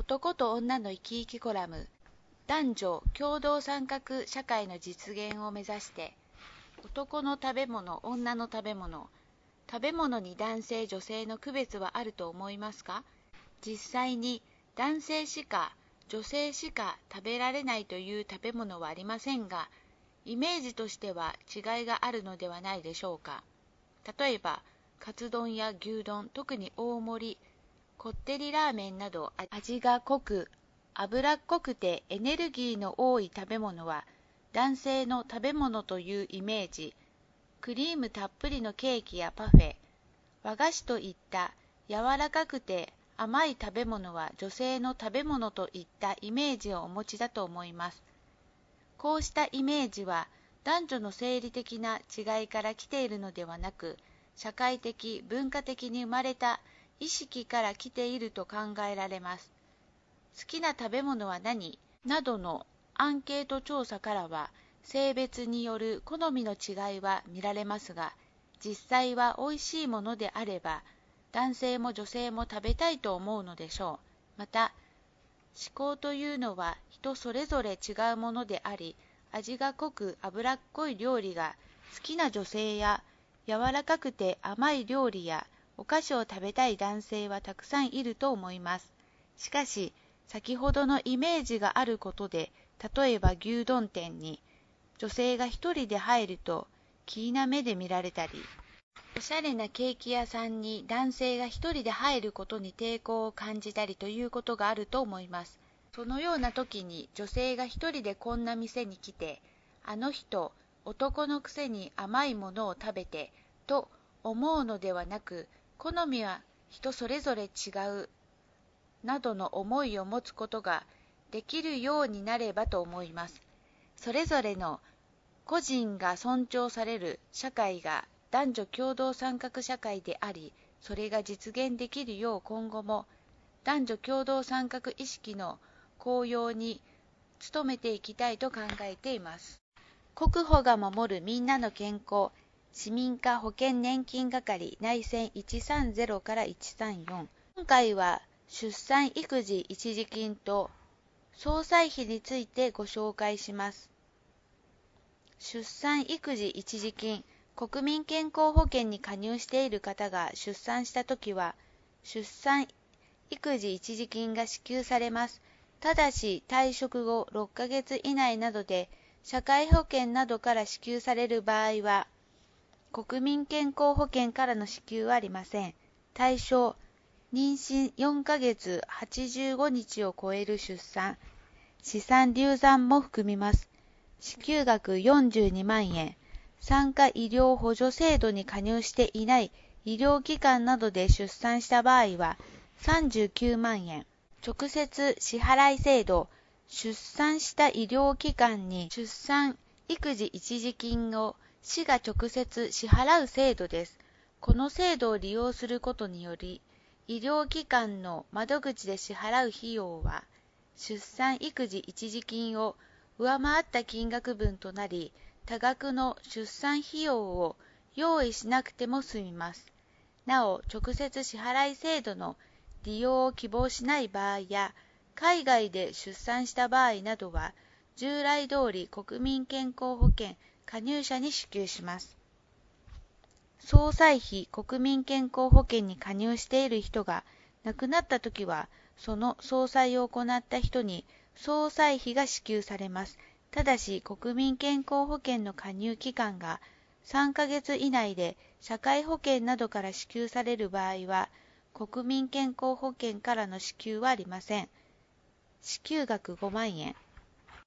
男と女の生き生きコラム、男女共同参画社会の実現を目指して、男の食べ物、女の食べ物、食べ物に男性女性の区別はあると思いますか？実際に男性しか女性しか食べられないという食べ物はありませんが、イメージとしては違いがあるのではないでしょうか。例えばカツ丼や牛丼、特に大盛り、こってりラーメンなど味が濃く脂っこくてエネルギーの多い食べ物は男性の食べ物というイメージ。クリームたっぷりのケーキやパフェ、和菓子といった柔らかくて甘い食べ物は女性の食べ物といったイメージをお持ちだと思います。こうしたイメージは男女の生理的な違いから来ているのではなく、社会的・文化的に生まれた意識から来ていると考えられます。好きな食べ物は何？などのアンケート調査からは、性別による好みの違いは見られますが、実際は美味しいものであれば、男性も女性も食べたいと思うのでしょう。また、思考というのは人それぞれ違うものであり、味が濃く脂っこい料理が好きな女性や、柔らかくて甘い料理やお菓子を食べたい男性はたくさんいると思います。しかし、先ほどのイメージがあることで、例えば牛丼店に女性が一人で入ると奇異な目で見られたり、おしゃれなケーキ屋さんに男性が一人で入ることに抵抗を感じたりということがあると思います。そのような時に女性が一人でこんな店に来て、あの人、男のくせに甘いものを食べてと思うのではなく、好みは人それぞれ違うなどの思いを持つことができるようになればと思います。それぞれの個人が尊重される社会が男女共同参画社会であり、それが実現できるよう今後も男女共同参画意識の高揚に努めていきたいと考えています。国保が守るみんなの健康、市民課保険年金係内線130から134。今回は出産育児一時金と総裁費についてご紹介します。出産育児一時金、国民健康保険に加入している方が出産したときは、出産育児一時金が支給されます。ただし、退職後6ヶ月以内などで、社会保険などから支給される場合は、国民健康保険からの支給はありません。対象、妊娠4ヶ月85日を超える出産、死産流産も含みます。支給額42万円。産科医療補助制度に加入していない医療機関などで出産した場合は39万円。直接支払い制度。出産した医療機関に出産育児一時金を市が直接支払う制度です。この制度を利用することにより、医療機関の窓口で支払う費用は、出産育児一時金を上回った金額分となり、多額の出産費用を用意しなくても済みます。なお、直接支払い制度の利用を希望しない場合や、海外で出産した場合などは、従来通り国民健康保険加入者に支給します。総裁費国民健康保険に加入している人が亡くなったときは、その総裁を行った人に総裁費が支給されます。ただし、国民健康保険の加入期間が3ヶ月以内で社会保険などから支給される場合は、国民健康保険からの支給はありません。支給額5万円。